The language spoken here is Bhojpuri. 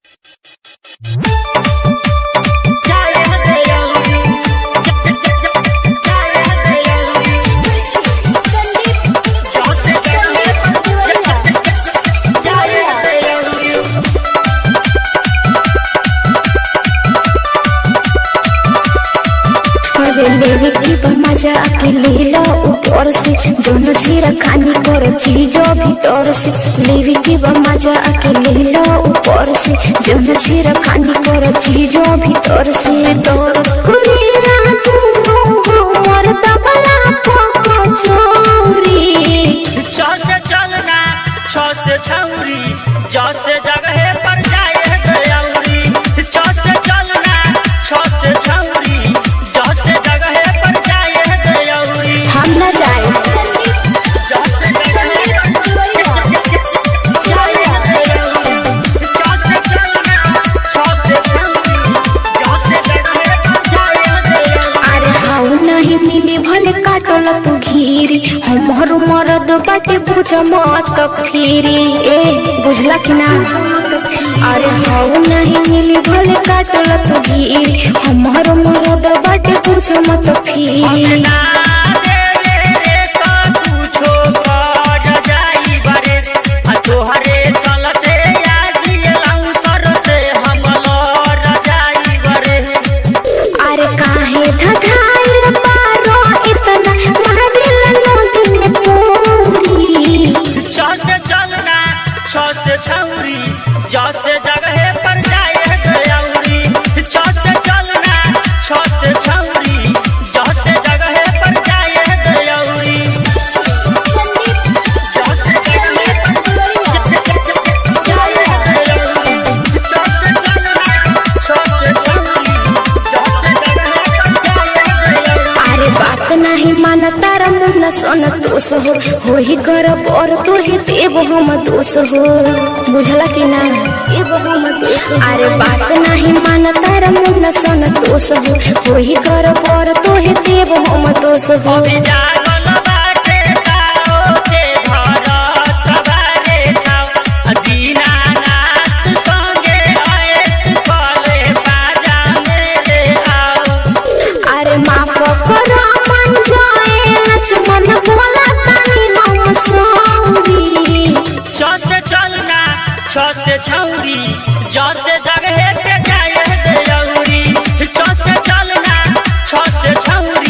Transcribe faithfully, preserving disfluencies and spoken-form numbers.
लेवे की मजा के ले लो ऊपर से जो छीरा खानी करो चीजों भीतर से लेवे की मजा के ले लो ऊपर से जो छीरा खानी करो चीजों भीतर से दौर कुरिया तू मोर तबला को चोरी छो से चलना छो से छौरी जो से जगह पर जाए दयाउरी छो से चलना छो से छौरी जो से जगह पर जाए दयाउरी हम न जाए जो से जगह जाए दयाउरी छो से चलना छो से छौरी जो से जगह पर जाए दयाउरी अरे हाउ नहीं मिली भले काटल तू घीरी हमर मरद बाटे बुझ मत फिरी ए बुझला कि ना। अरे हाउ नहीं मिली भले काटल तू घीरी हमर मरद बाटे बुझ मत फिरी ना रे रे रे तो पूछो कर जाई बारे आ तोहरे चलते आजी लाऊं सर से हम लड़ जाई बारे अरे काहे धधाइल पारो इतना मारिल नदी में पूरी छो से चलना छो से छौरी जो से जगह पर जाए दयाउरी छो से चलना छो से छौरी जो से जगह पर जाए दयाउरी जो से जगह पर जाए दयाउरी छो से चलना छो से छौरी जो से जगह पर जाए दयाउरी अरे बात नहीं माना तारा मुन्ना सोना दोष हो हो ही कर और तो ही देव हम दोष हो बुझला कि ना एव हम दोष अरे बात नहीं माना तारा मुन्ना सोना दोष हो हो ही कर और तो ही देव हम दोष हो जागल बाटे ताओ के भरत बारे छाव दीनानाथ संगे ऐस कले बाजा मेरे आओ अरे माफ करो मन जाए लक्ष्मण बोला तानी हम सौरी छो से चलना छो से छौरी जो से जगह पे जाए दयाउरी छो से चलना छो से छौरी